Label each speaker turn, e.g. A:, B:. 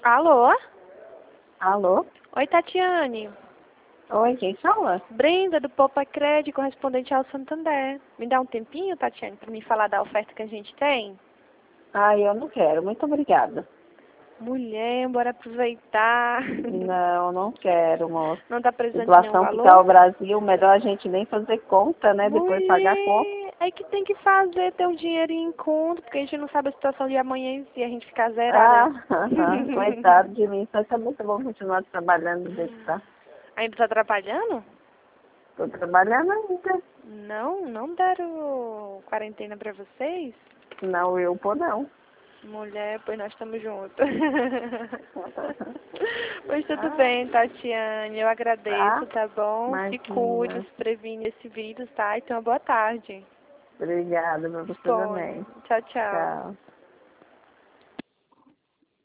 A: Alô?
B: Alô?
A: Oi, Tatiane.
B: Oi, quem fala?
A: Brenda, do Poupa Crédito, correspondente ao Santander. Me dá um tempinho, Tatiane, para me falar da oferta que a gente tem?
B: Eu não quero. Muito obrigada.
A: Mulher, bora aproveitar.
B: Não, não quero, moça.
A: Não tá precisando de nenhum
B: Situação que tá
A: valor?
B: o Brasil, melhor a gente nem fazer conta, né? Depois pagar a conta.
A: Mulher, é que tem que fazer, ter um dinheiro em conta, porque a gente não sabe a situação de amanhã e se a gente ficar zerada.
B: Coitado de mim. Só que é muito bom continuar trabalhando do jeito que tá.
A: Ainda tá trabalhando?
B: Tô trabalhando ainda.
A: Não deram quarentena pra vocês?
B: Não, eu pô, não.
A: Mulher, pois nós estamos juntos. Pois tudo bem, Tatiane. Eu agradeço,
B: Tá?
A: tá bom? Se cuide,
B: Imagina.
A: se previne esse vírus, tá? E tenha uma boa tarde.
B: Obrigada pra você
A: Disponha.
B: também.
A: Tchau, tchau.
B: Tchau.